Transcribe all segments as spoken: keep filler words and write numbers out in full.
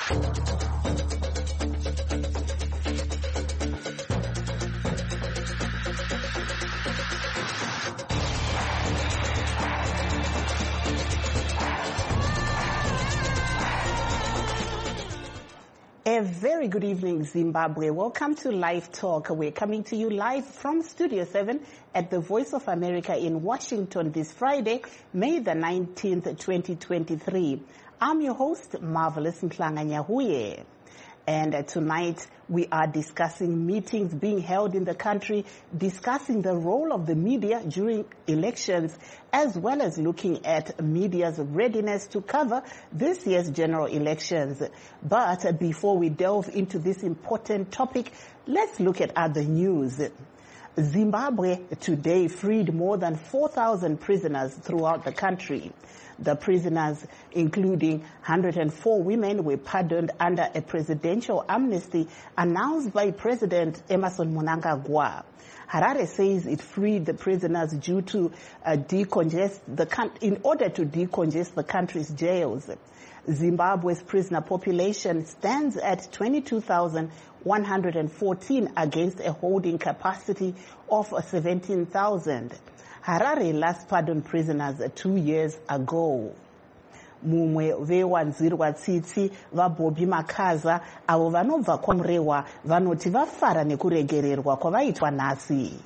A very good evening, Zimbabwe. Welcome to Live Talk. We're coming to you live from Studio seven at the Voice of America in Washington this Friday, May the nineteenth, twenty twenty-three. I'm your host, Marvelous Mhlanga-Nyahuye. And uh, tonight we are discussing meetings being held in the country, discussing the role of the media during elections, as well as looking at media's readiness to cover this year's general elections. But uh, before we delve into this important topic, let's look at other news. Zimbabwe today freed more than four thousand prisoners throughout the country. The prisoners, including one hundred four women, were pardoned under a presidential amnesty announced by President Emmerson Mnangagwa. Harare says it freed the prisoners due to uh, decongest the in order to decongest the country's jails. Zimbabwe's prisoner population stands at twenty-two thousand one hundred fourteen against a holding capacity of seventeen thousand. Harare last pardoned prisoners two years ago. Mumwe vewanzirwa tsitsi vaBobby Makaza avo vanobva kwaMurewa vanoti vafara nekuregererwa kwavaitwa nhasi.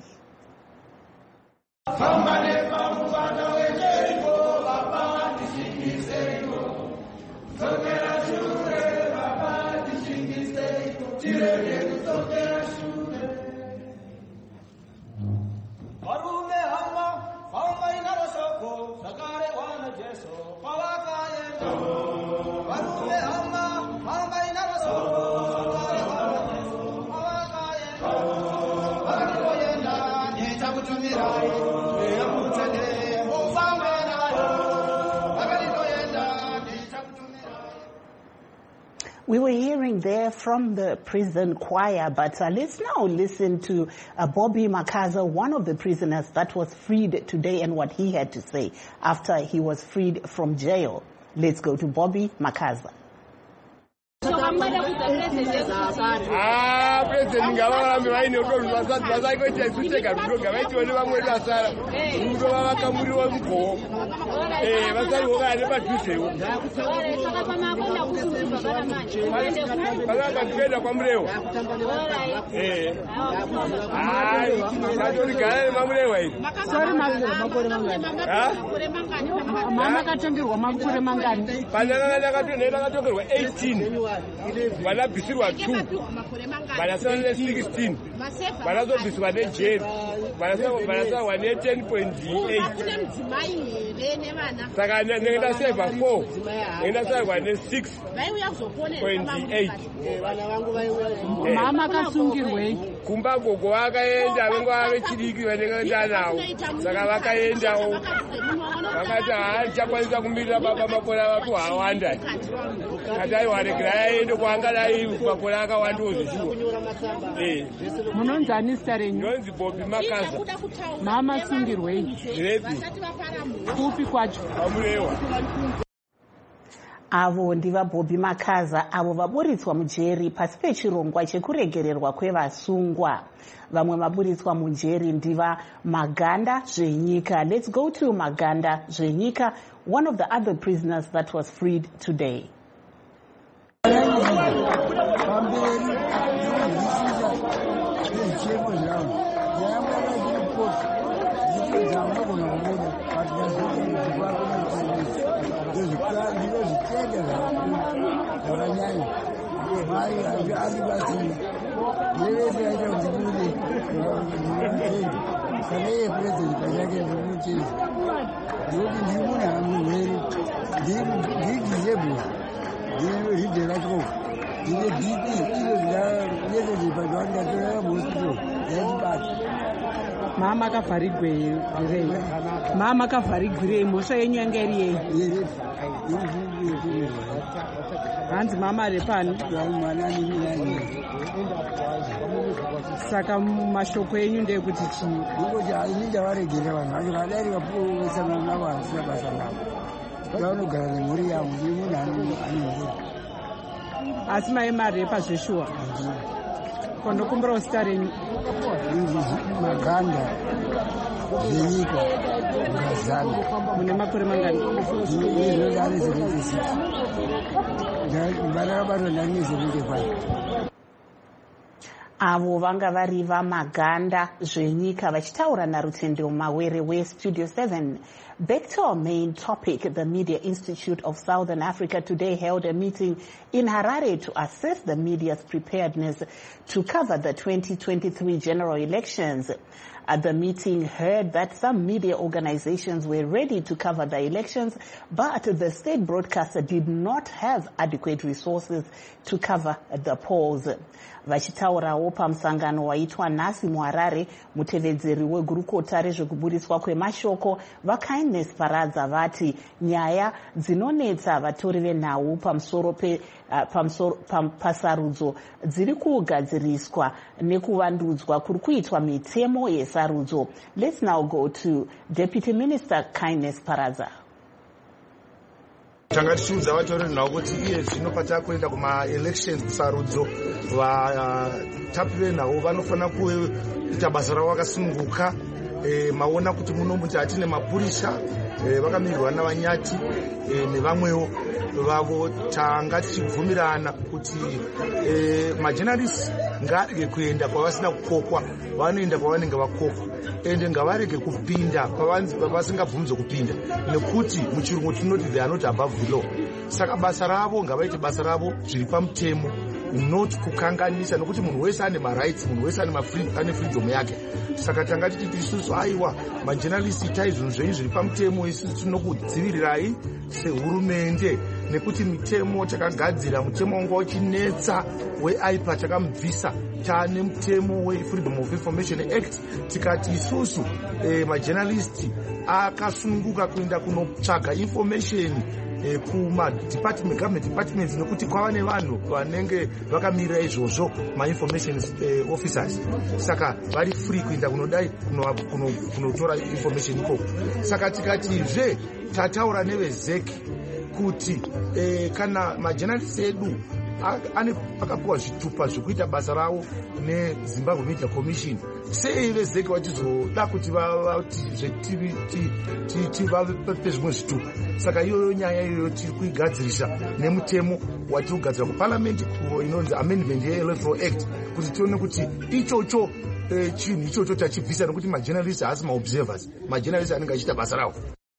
We were hearing there from the prison choir, but uh, let's now listen to uh, Bobby Makaza, one of the prisoners that was freed today, and what he had to say after he was freed from jail. Let's go to Bobby Makaza. Ah, President Ngawambe vaine utoru vasati vasaikoita isuteka rudoga vaitione vamwe vasara rudo vavakamuriwa mugoo eh vasaikoka ane padhuzewo vakanga kuenda kwaMurewa eh ai vatorigara nemamurewa iyi sorry makore mangani mama katongerwa makore mangani pananga ndakatonera ndakatongerwa eighteen vanabvisirwa two vanasara ne-sixteen vanazobviswa nejeri vanasarwa ne-ten point eight saka ndaseva four ndasarwa ne-six point eight. mama kasungirwei kumba gogo vakaenda vengo vave chidiki vanengaenda navo saka vakaendawo vakati haachakwanisa kumirira baba makore avatu hawanda kati aiwaregira aende kwaangadai makore akawandawo zvishuwa. munonzi ani zita renyu? Nonzi Bobby Makaza. mama sungirwei Repi kupi kwacho? kwaMurewa. Avo ndiva Bobby Makaza avo vaburitswa mujeri pasi pechirongwa chekuregererwa kwevasungwa. Vamwe vaburitswa mujeri ndiva Maganda Zvenyika. Let's go to Maganda Zvenyika, one of the other prisoners that was freed today. Mama kavharigwei mama kavharigwirei mhosva yenyu yanga iri yei? hanzi mama ari pani? saka mashoko enyu ndekuti chii? kuti aninda varegere vanhu vacho vadarika posangana navo hasina basa navo vanogara nemhuri yavo nemunhu ane mhuri asi mai marepa zveshuwa kondokumbirawo zita renyu Maganda zvenyika ngazana. Mune makore mangani? Ndinodare seventy-six. Mbara rabarwa ndane seventy-five. Avo vanga vari vamaganda zvenyika vachitaura naRutendo Mawere weStudio seven. Back to our main topic, the Media Institute of Southern Africa today held a meeting in Harare to assess the media's preparedness to cover the twenty twenty-three general elections. At the meeting heard that some media organizations were ready to cover the elections, but the state broadcaster did not have adequate resources to cover the polls. Vachitaurawo pamusangano waitwa nhasi muHarare, mutevedzeri wegurukota rezvekuburiswa kwemashoko vaKindness Paradza vati nyaya dzinonetsa vatori venhau pamusoro pe uh, pamusoro pam, pasarudzo dziri kugadziriswa nekuvandudzwa kuri kuitwa mitemo yesarudzo. Let's now go to Deputy Minister Kindness Paradza. Tanga tichiudza vatori venhau kuti iye zvino patakuenda kuma-elections kusarudzo vatapi venhau vanofanira kuita basa ravo vakasununguka. E, maona kuti muno muti hatine mapurisha e, vakamirirwa navanyati e, nevamwewo vavo. Tanga tichibvumirana kuti e, majournalists ngarege kuenda kwavasina kukokwa, vanoenda kwavanenge vakokwa, ende ngavarege kupinda pavasingabvumidze kupinda, nekuti muchirungu tinoti they are not above the law. Saka basa ravo ngavaite basa ravo zviri pamutemo, not kukanganisa, nekuti munhu wese ane marights, munhu wese ane freedom yake. Saka tanga tichiti isusu aiwa majournalists itai zvinhu zvenyu zviri pamutemo, isusu tinokudzivirirai sehurumende, nekuti mitemo takagadzira, mutemo wanga uchinetsa weaipa takamubvisa, taane mutemo weFreedom of Information Act. Tikati isusu eh, majournalists akasununguka kuenda kunotsvaga information eh, kuma department, government departments, nekuti kwava nevanhu vanenge vakamirira izvozvo ma-information eh, officers. Saka vari free kuenda kunodai kunotora information ikoko. Saka tikatizve tataura nevezeki kuti eh, kana majournalists edu ane akapiwa zvitupa zvokuita basa ravo neZimbabwe Media Commission, sei vezeki vachizoda kuti tivape zvimwe zvitupa? Saka iyoyo nyaya iyoyo tiri kuigadzirisa nemutemo watiri kugadzira kuparliament inonzi amendment yeElectoral Act, kuti tione kuti ichocho chinhu ichocho tachibvisa, nekuti majournalists haasi maobservers, majournalists anenge achiita basa ravo.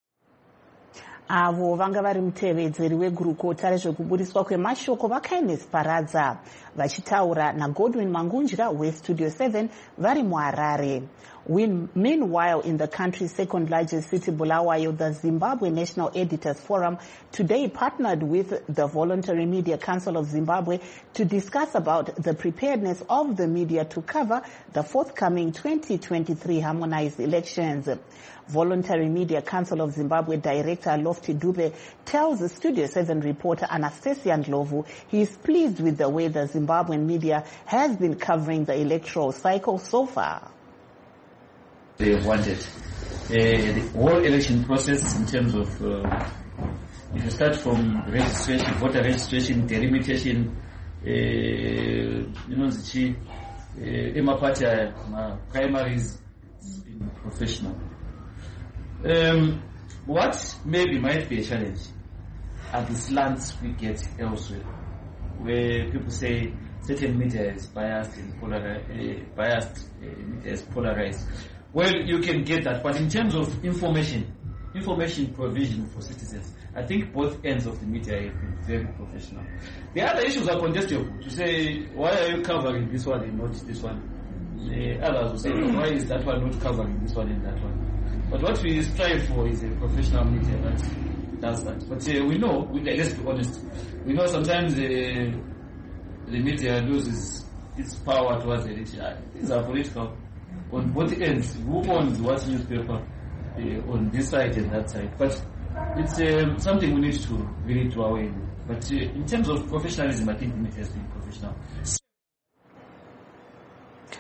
Avo vanga vari mutevedzeri wegurukota rezvekuburiswa kwemashoko vaKindness Paradza vachitaura naGodwin Mangunjira weStudio seven vari muHarare. Meanwhile, in the country's second largest city, Bulawayo, the Zimbabwe National Editors Forum today partnered with the Voluntary Media Council of Zimbabwe to discuss about the preparedness of the media to cover the forthcoming twenty twenty-three harmonized elections. Voluntary Media Council of Zimbabwe Director Lofty Dube tells the Studio seven reporter Anastasia Ndlovu he is pleased with the way the Zimbabwean media has been covering the electoral cycle so far. They wanted uh, the whole election process in terms of, uh, if you start from registration, voter registration, delimitation, uh, you know, the Emma Party primaries, has been professional. Um, what maybe might be a challenge are the slants we get elsewhere, where people say certain media is biased and polarized, uh, biased, uh, media is polarized. Well, you can get that, but in terms of information, information provision for citizens, I think both ends of the media have been very professional. The other issues are contestable. To say, why are you covering this one and not this one? The others will say, why is that one not covering this one and that one? But what we strive for is a professional media that does that. But uh, we know, we, let's be honest, we know sometimes uh, the media loses its power towards the rich. These are political. On both ends, who owns what newspaper uh, on this side and that side? But it's um, something we need to really do away with. But uh, in terms of professionalism, I think the media has been professional.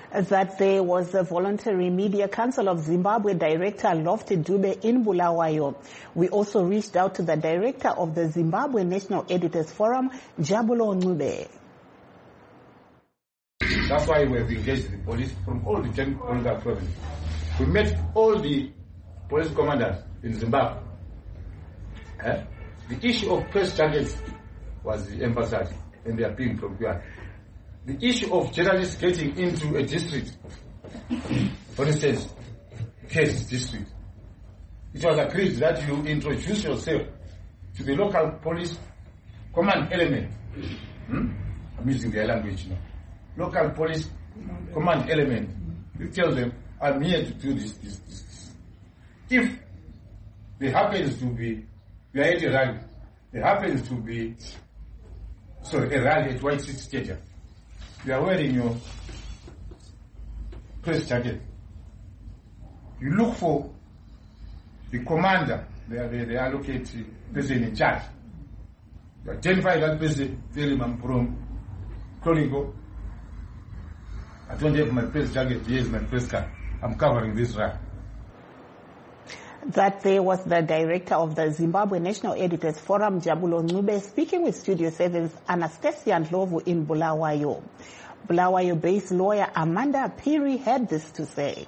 that there was a Voluntary Media Council of Zimbabwe Director Lofty Dube in Bulawayo. We also reached out to the Director of the Zimbabwe National Editors Forum, Jabulo Ncube. That's why we have engaged the police from all the ten political provinces. We met all the police commanders in Zimbabwe. Eh? The issue of press targets was emphasized in their appeal from Q R. The issue of journalists getting into a district, for instance, case district, it was agreed that you introduce yourself to the local police command element. Hmm? I'm using their language now. Local police command element. You tell them, I'm here to do this, this, this, this. If there happens to be, we are at a rally, there happens to be, sorry, a rally at White City Stadium. You are wearing your press jacket. You look for the commander, they, they, they allocate the person in charge. You identify that person, tell him I'm from Chronicle. I don't have my press jacket, here's my press card. I'm covering this rally. That there was the Director of the Zimbabwe National Editors Forum, Jabulo Ncube, speaking with Studio seven's Anastasia Ndlovu in Bulawayo. Bulawayo-based lawyer Amanda Phiri had this to say.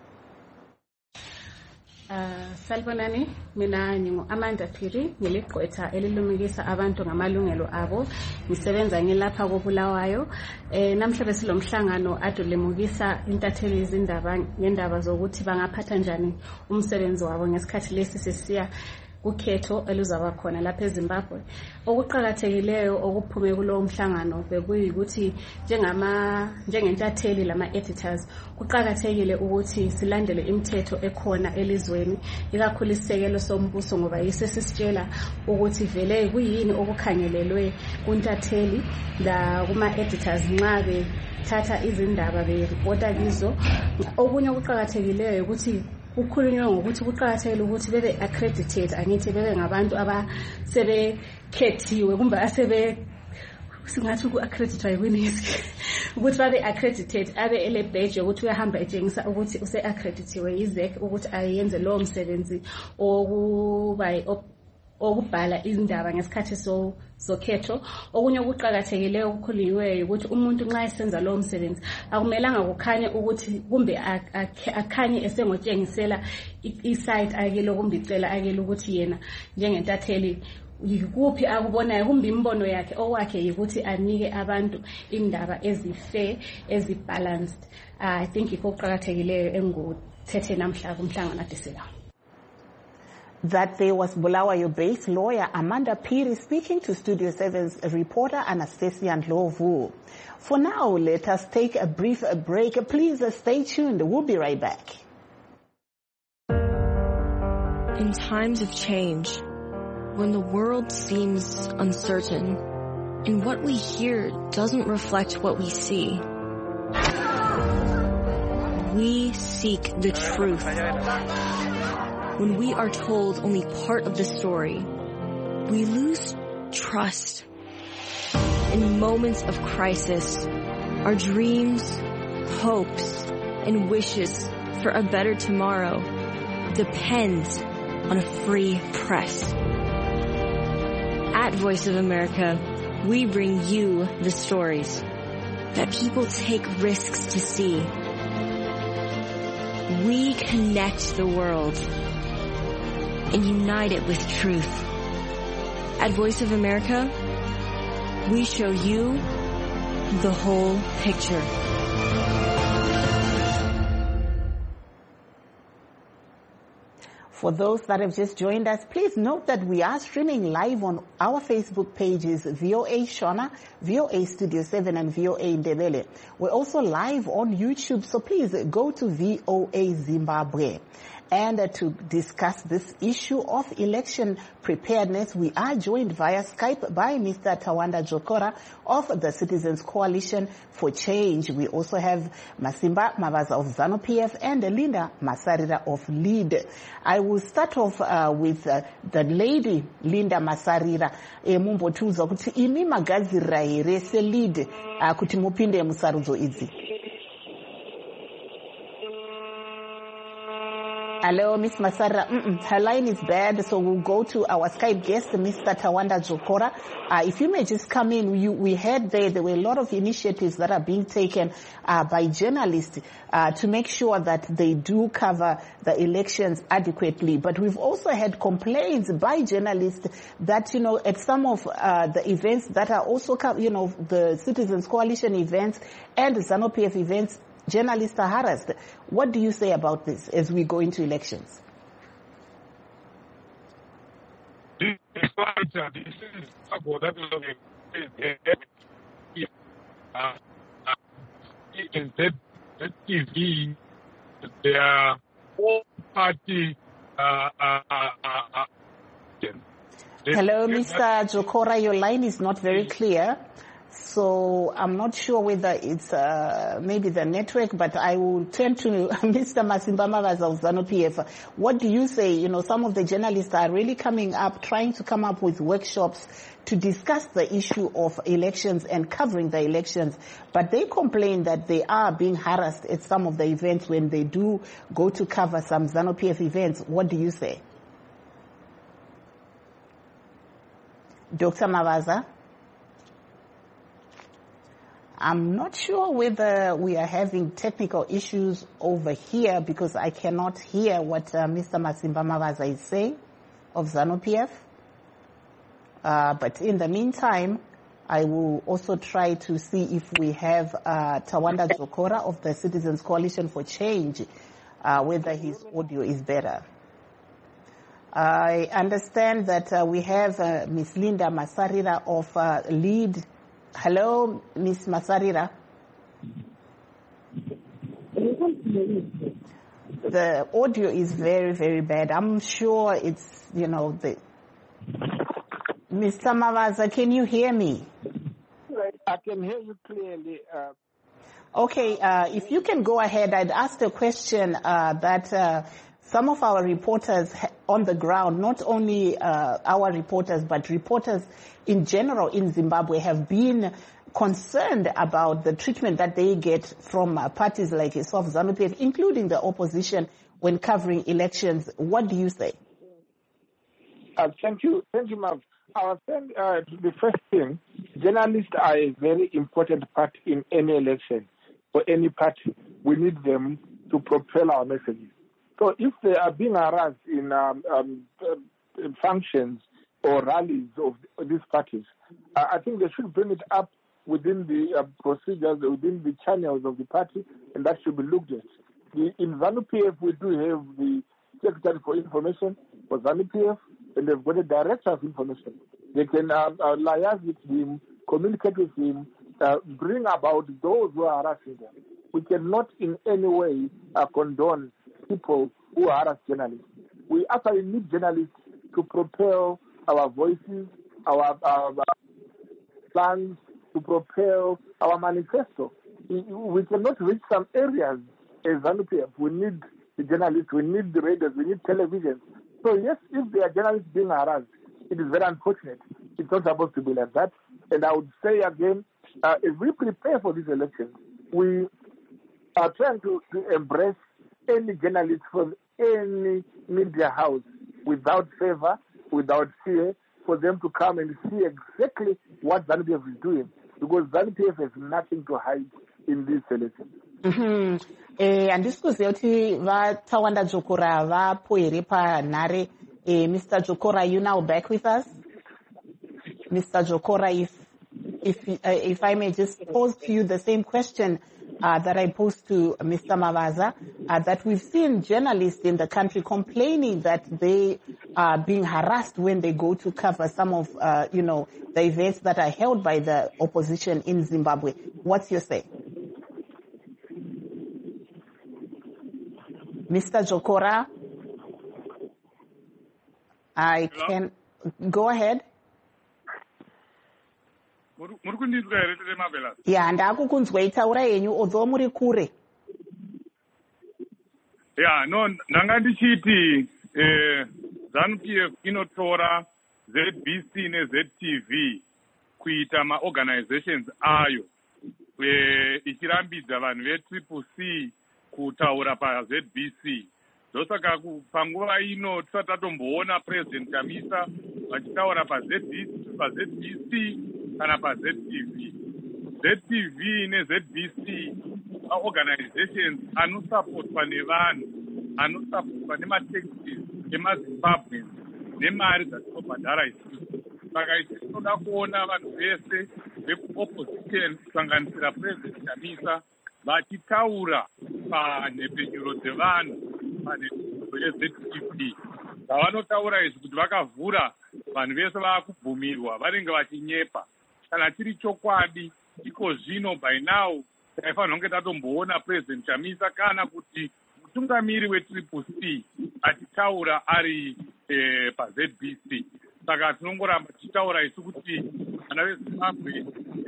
Uh, Salbonani, mina ngingu Amanda Phiri, ngiliqwetha elilumikisa abantu ngamalungelo abo, ngisebenza ngilapha koBulawayo. Eh namhla besilomhlangano adolemukisa intatheli izindaba ngendaba zokuthi bangaphatha njani umsebenzi wabo ngesikhathi lesi sesiya ukhetho eluzaba khona lapha eZimbabwe. Okuqhakathekileyo okuphume kulowo mhlangano bekuyikuthi njengama njengentatheli lama editors kuqhakathekile ukuthi silandele imithetho ekhona elizweni ikakhulu isekelo sombuso ngoba yise sisitshela ukuthi vele kuyini okukhangelelwe kuntatheli la kuma editors nxa be thatha izindaba be reporta kizo. Okunye okuqhakathekileyo ukuthi ukukhulunywa ngokuthi kuqhakathekile ukuthi bebe accredited, angithi bebe ngabantu abasebekhethiwe kumbe asebe singathi uku-accreditwa yikwenisi ukuthi babe accredited, abe ele badge ukuthi uyahamba etshengisa ukuthi use-accreditiwe yi-Z E C ukuthi ayenze lowo msebenzi okuba okubhala izindaba ngesikhathi so sokhetho. Okunye okuqhakathekileyo okukhulunywe ukuthi umuntu nxa esenza lowo msebenzi akumelanga kukhanye ukuthi kumbe akhanye esengotshengisela i-site akelo kumbe icela akelo ukuthi yena njengentatheli yikuphi akubonayo kumbe imbono yakhe okwakhe yikuthi anike abantu indaba ezifair ezibalanced. I think ikho okuqhakathekileyo enguthethe namhla kumhlangano adisela. That there was Bulawayo-based lawyer Amanda Phiri speaking to Studio seven's reporter Anastasia Ndlovu. For now, let us take a brief break. Please stay tuned. We'll be right back. In times of change, when the world seems uncertain, and what we hear doesn't reflect what we see, we seek the truth. When we are told only part of the story, we lose trust. In moments of crisis, our dreams, hopes, and wishes for a better tomorrow depend on a free press. At Voice of America, we bring you the stories that people take risks to see. We connect the world and unite it with truth. At Voice of America, we show you the whole picture. For those that have just joined us, please note that we are streaming live on our Facebook pages, V O A Shona, V O A Studio seven, and V O A Ndebele. We're also live on YouTube, so please go to V O A Zimbabwe. And uh, to discuss this issue of election preparedness, we are joined via Skype by Mister Tawanda Jokora of the Citizens Coalition for Change. We also have Masimba Mabaza of ZANU P F and Linda Masarira of LEAD. I will start off uh, with uh, the lady Linda Masarira. E mumbo tuza kuti imi magazira here se LEAD uh, kuti mupinde musarudzo idzi. Hello, Miss Masarira. Mm-mm, her line is bad, so we'll go to our Skype guest, Mister Tawanda Jokora. Uh, if you may just come in, you, we heard there there were a lot of initiatives that are being taken uh, by journalists uh, to make sure that they do cover the elections adequately. But we've also had complaints by journalists that, you know, at some of uh, the events that are also, you know, the Citizens Coalition events and the ZANU-P F events, journalists are harassed. What do you say about this as we go into elections? This is about that in that T V, their all party. Uh, uh, uh, uh, Hello, Mister Jokora, your line is not very clear. So I'm not sure whether it's uh, maybe the network, but I will turn to Mister Masimba Mavaza of ZANU-P F. What do you say? You know, some of the journalists are really coming up, trying to come up with workshops to discuss the issue of elections and covering the elections, but they complain that they are being harassed at some of the events when they do go to cover some ZANU-P F events. What do you say? Doctor Mavaza? I'm not sure whether we are having technical issues over here because I cannot hear what uh, Mister Masimba Mavaza is saying of ZANU-P F. Uh, but in the meantime, I will also try to see if we have uh, Tawanda Jokora of the Citizens Coalition for Change, uh, whether his audio is better. I understand that uh, we have uh, Miss Linda Masarira of uh, LEAD. Hello, Miss Masarira. The audio is very, very bad. I'm sure it's, you know, the... Mister Mavaza, can you hear me? I can hear you clearly. Uh... Okay, uh, if you can go ahead, I'd ask a question uh, that uh, some of our reporters on the ground, not only uh, our reporters, but reporters in general in Zimbabwe have been concerned about the treatment that they get from uh, parties like yourself, ZANU-P F, including the opposition when covering elections. What do you say? Uh, thank you. Thank you, Mav. I was saying uh, the first thing, journalists are a very important part in any election. For any party, we need them to propel our messages. So if they are being harassed in um, um, uh, functions or rallies of these parties, uh, I think they should bring it up within the uh, procedures, within the channels of the party, and that should be looked at. The, in ZANU-P F, we do have the Secretary for Information for ZANU-P F, and they've got a Director of Information. They can uh, uh, liaise with him, communicate with him, uh, bring about those who are harassing them. We cannot in any way uh, condone people who harass journalists. We actually need journalists to propel our voices, our, our, our plans, to propel our manifesto. We cannot reach some areas as ZANU-P F. We need the journalists, we need the radios, we need television. So yes, if there are journalists being harassed, it is very unfortunate. It's not supposed to be like that. And I would say again, uh, if we prepare for these elections, we are trying to, to embrace any journalist from any media house without favor, without fear, for them to come and see exactly what ZANU-P F is doing, because ZANU-P F has nothing to hide in this election. Mm-hmm. Eh, andisikuziva kuti vaTawanda Jokora vapo here panhare. Eh, Mister Jokora, are you now back with us? Mister Jokora, if if uh, if I may just pose to you the same question uh, that I posed to Mister Mavaza, uh, that we've seen journalists in the country complaining that they are being harassed when they go to cover some of, uh, you know, the events that are held by the opposition in Zimbabwe. What's your say? Mister Jokora, I Hello? can go ahead. Yeah, ndakukunzwei taura yenyu although muri kure. Yeah, no, ndanga ndichiti eh ZANU-P F inotora Z B C ne Z T V kuita ma organizations ayo eh ichirambidza vanhu ve Triple C kutaura pa Z B C ndosaka panguva ino tisati tatomboona President Chamisa vachitaura paZ B C kana paZ T V. Z T V neZ B C organizations anosupportwa nevanhu, anosupportwa nemataxes emaZimbabwe nemari dzatinobhadhara isusu. Saka isi tinoda kuona vanhu vese vekuopposition kusanganisira President Chamisa vachitaura panhepfenyuro dzevanhu panhepfenyuro yeZ T V. Zvavanotaura izvi kuti vakavhura vanhu vese vaakubvumirwa vanenge vachinyepa. Kana chiri chokwadi iko zvino by now taifanira kunge tatomboona President Chamisa kana kuti mutungamiri wetriple C achitaura ari eh, paZ B C. Saka tinongoramba tichitaura isu kuti vana veZimbabwe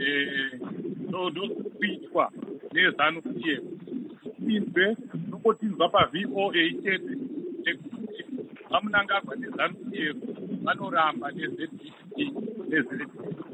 ndokuitwa nezanu P F inzwe nokotinzwa paV O A chete nekuti vamunangagwa nezanu P F vanoramba neZ B C neZ.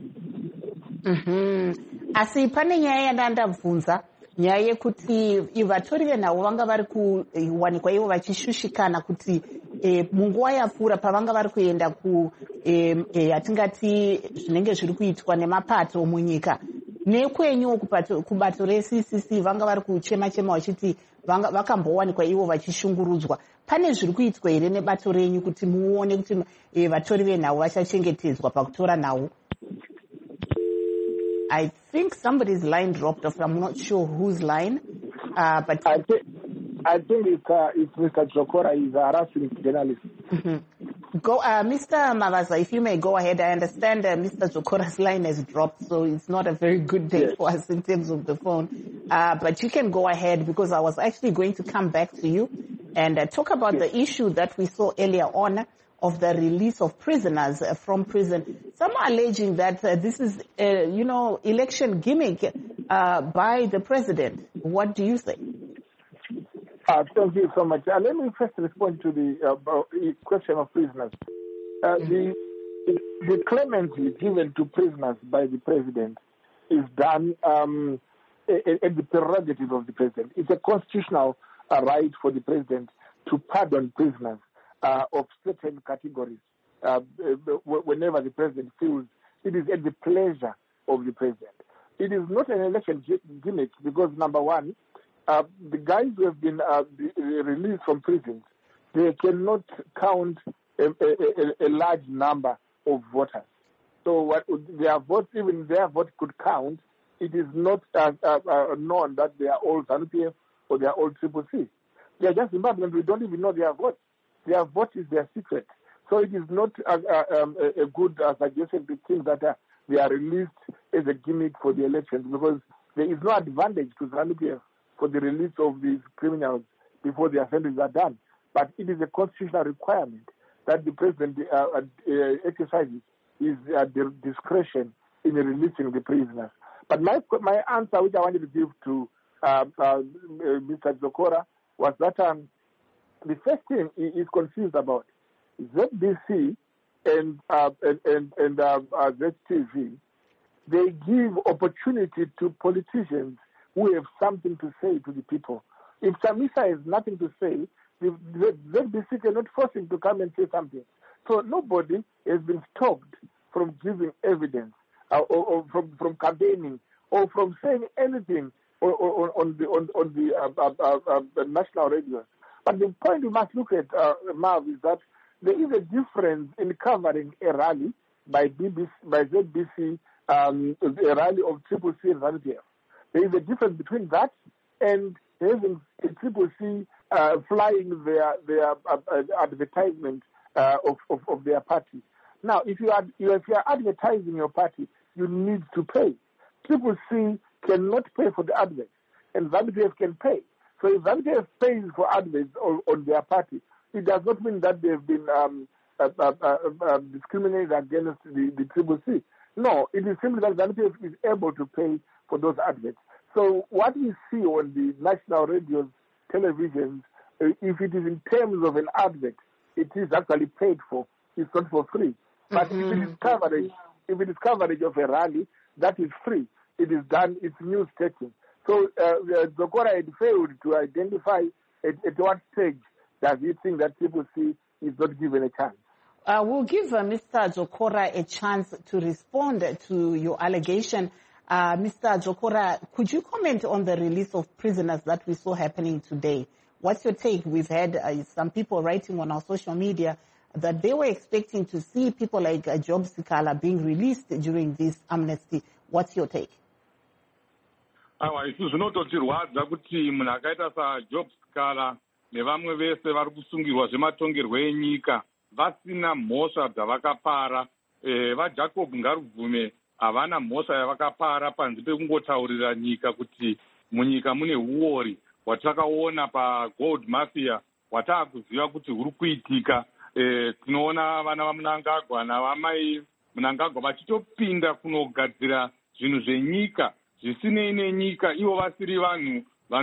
Mhm. Asi pane nyaya yandandabvunza, nyaya yekuti vatori venhau vanga vari kuwanikwa ivo vachishushikana kuti e, munguva yapfuura pavanga vari kuenda ku e, e, atingati zvinenge zviri kuitwa nemapato munyika nekwenyuwo kubato reC C C vanga vari kuchema chema vachiti vakambowanikwa ivo vachishungurudzwa. Pane zviri kuitwa here nebato renyu kuti muone kuti e, vatori venhau vachachengetedzwa pakutora nhau? I think somebody's line dropped off. I'm not sure whose line. Uh, but I, th- I think it's, uh, it's Mister Zokora. He's a harassing journalist. Mm-hmm. Go, uh, Mister Mavaza, if you may go ahead. I understand uh, Mister Zokora's line has dropped, so it's not a very good day yes. for us in terms of the phone. Uh, but you can go ahead because I was actually going to come back to you and uh, talk about yes. the issue that we saw earlier on of the release of prisoners uh, from prison. Some are alleging that uh, this is, uh, you know, election gimmick uh, by the president. What do you say? Uh, thank you so much. Uh, let me first respond to the uh, question of prisoners. Uh, mm-hmm. the, the clemency given to prisoners by the president is done um, at, at the prerogative of the president. It's a constitutional uh, right for the president to pardon prisoners Uh, of certain categories uh, whenever the president feels it is at the pleasure of the president. It is not an election gimmick because, number one, uh, the guys who have been uh, released from prisons, they cannot count a, a, a large number of voters. So what their votes, even their vote could count, it is not uh, uh, uh, known that they are all ZANU P F or they are all Triple C. They are just Zimbabweans. We don't even know their votes. Their vote is their secret. So it is not a, a, um, a good uh, suggestion to think that uh, they are released as a gimmick for the elections because there is no advantage to ZANU P F for the release of these criminals before the assemblies are done. But it is a constitutional requirement that the president uh, uh, exercises his uh, discretion in releasing the prisoners. But my my answer, which I wanted to give to uh, uh, Mister Zokora, was that um, the first thing he is confused about Z B C and uh, and and, and uh, uh, Z T V. They give opportunity to politicians who have something to say to the people. If Chamisa has nothing to say, the Z B C cannot force him to come and say something. So nobody has been stopped from giving evidence uh, or, or from from campaigning or from saying anything or, or, on the on, on the uh, uh, uh, uh, national radio. But the point we must look at, uh, Marv, is that there is a difference in covering a rally by B B C, by Z B C, um, a rally of Triple C and ZANU P F. There is a difference between that and having a Triple C uh, flying their their uh, uh, advertisement uh, of, of of their party. Now, if you are if you are advertising your party, you need to pay. Triple C cannot pay for the adverts, and ZANU P F can pay. So if ZANU P F pays for adverts on, on their party, it does not mean that they've been um, uh, uh, uh, uh, discriminated against the, the Triple C. No, it is simply that ZANU P F is able to pay for those adverts. So what we see on the national radios, televisions, uh, if it is in terms of an advert, it is actually paid for. It's not for free. But mm-hmm. if it is coverage, if it is coverage of a rally, that is free. It is done. It's news taking. So uh, Zokora had failed to identify at, at what stage does he think that Triple C is not given a chance? Uh, we'll give uh, Mister Jokora a chance to respond to your allegation. Uh, Mister Jokora, could you comment on the release of prisoners that we saw happening today? What's your take? We've had uh, some people writing on our social media that they were expecting to see people like uh, Job Sikala being released during this amnesty. What's your take? Awa, isu zvinototirwadza kuti munhu akaita saJob Sikala nevamwe vese vari kusungirwa zvematongerwo enyika vasina mhosva dzavakapara. E, vaJacob Ngaruvume havana mhosva yavakapara panze pekungotaurira nyika kuti munyika mune uori hwatakaona pagold mafia hwataakuziva kuti huri kuitika. E, tinoona vana vaMnangagwa navamai Mnangagwa vachitopinda kunogadzira zvinhu zvenyika zvisinei nenyika, ivo vasiri vanhu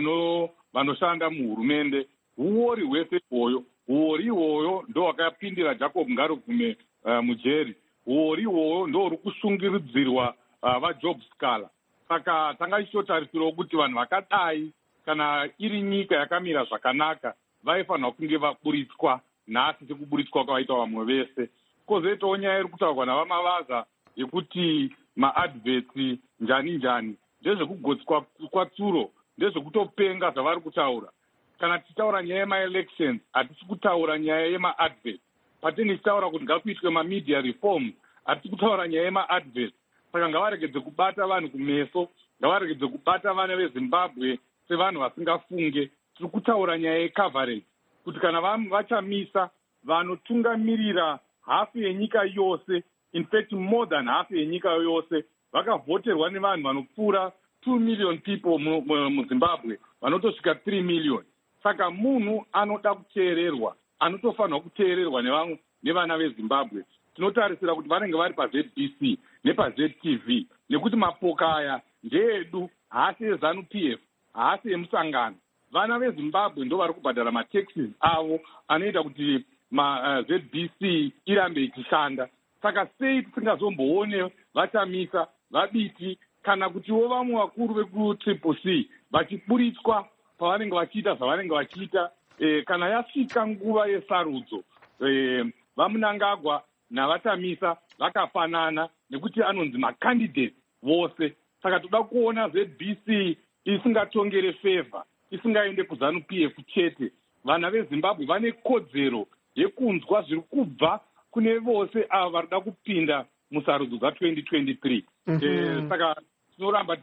vanoshanda muhurumende. Uori hwese ihwoyo, uori ihwoyo ndo hwakapindira Jacob Ngaruvume uh, mujeri. Uori ihwoyo ndo huri kusungiridzirwa uh, vaJob Sikala. Saka tanga ichotarisirawo kuti vanhu vakadai kana iri nyika yakamira zvakanaka vaifanira kunge vaburitswa nhasi sekuburitswa kwavaita vamwe vese. Kozoitawo nyaya iri kutaurwa navamavaza yekuti maadverts njani njani ndezvekugotswa kwatsuro, ndezvekutopenga zvavari kutaura. Kana tichitaura nyaya yemaelections hatisi kutaura nyaya yemaadverts. Patinenge tichitaura kuti ngakuitwe mamedia reforms hatisi kutaura nyaya yemaadverts. Saka ngavaregedze kubata vanhu kumeso, ngavaregedze kubata vana veZimbabwe sevanhu vasingafunge. Tiri kutaura nyaya yecoverage kuti kana vachamisa vanotungamirira hafu yenyika yose, in fact more than hafu yenyika yose, vakavhoterwa nevanhu vanopfuura two million people muZimbabwe, vanotosvika three million. Saka munhu anoda kuteererwa, anotofanirwa kuteererwa nevana veZimbabwe. Tinotarisira kuti vanenge vari paZ B C nepaZ T V, nekuti mapoka aya ndeedu, haasi eZanu P F, haasi emusangano. Vana veZimbabwe ndo vari kubhadhara mataxes avo anoita kuti maZ B C irambe ichishanda. Saka sei tisingazomboone vachamisa vabiti kana kutiwo vamwe vakuru vekuTriple C vachiburitswa pavanenge vachiita zvavanenge vachiita. E, kana yasvika nguva yesarudzo, e, vaMnangagwa navatamisa vakafanana nekuti anonzi makandidate vose. Saka toda kuona Z B C isingatongere favor, isingaende kuZanu P F chete. Vana veZimbabwe vane kodzero yekunzwa zviri kubva kune vose ava varida kupinda musarudzo dza twenty twenty-three. Mm-hmm. E, saka tinoramba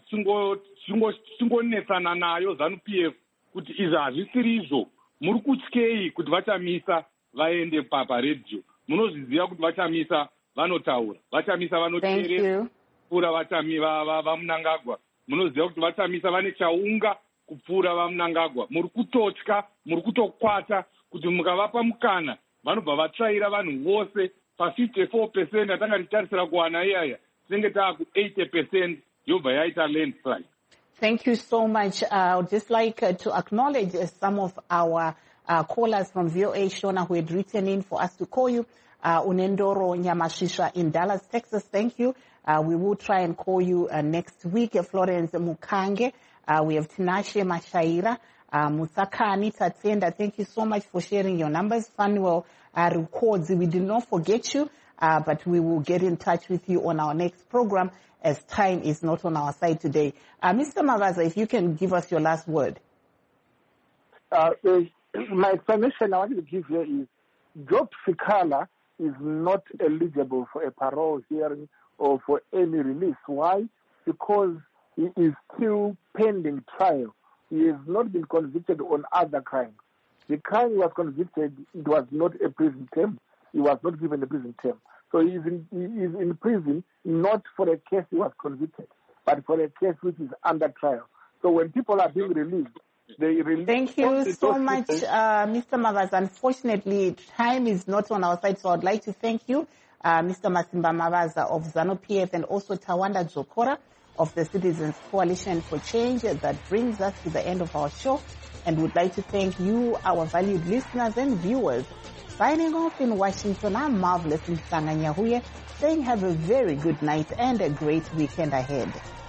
tichingonetsana nayo ZANU P F kuti izvi hazvisiri izvo. Muri kutyei kuti vachamisa vaende paparedhiyo? Munozviziva kuti vachamisa vanotaura, vachamisa vanoteerera kupfuura vaMnangagwa. Munoziva kuti vachamisa vane chaunga kupfuura vaMnangagwa. Muri kutotya, muri kutokwata kuti mukavapa mukana vanobva vatsvaira vanhu vose pa-fifty-four percent atanga tichitarisira kuwana iyaya tinenge taaku eighty percent yobva yaita landslide. Thank you so much. Uh, I would just like uh, to acknowledge uh, some of our uh, callers from V O A Shona who had written in for us to call you. Uh, Unendoro Nyamashisha in Dallas, Texas, thank you. Uh, we will try and call you uh, next week. Uh, Florence Mukange, uh, we have Tinashe Mashaira, uh, Musakani Tatenda, thank you so much for sharing your numbers. Fanuel uh, records, we did not forget you, uh, but we will get in touch with you on our next program as time is not on our side today. Uh, Mister Mavaza, if you can give us your last word. Uh, my explanation I want to give here is Job Sikala is not eligible for a parole hearing or for any release. Why? Because he is still pending trial. He has not been convicted on other crimes. The crime he was convicted, it was not a prison term. He was not given a prison term. So he is in, he is in prison not for a case he was convicted, but for a case which is under trial. So when people are being released, they release. Thank you so much, uh, Mister Mavaza. Unfortunately, time is not on our side, so I'd like to thank you, uh, Mister Masimba Mavaza of ZANU P F and also Tawanda Jokora of the Citizens Coalition for Change. That brings us to the end of our show, and would like to thank you, our valued listeners and viewers. Signing off in Washington, I'm Marvelous Msanganyahuye, saying have a very good night and a great weekend ahead.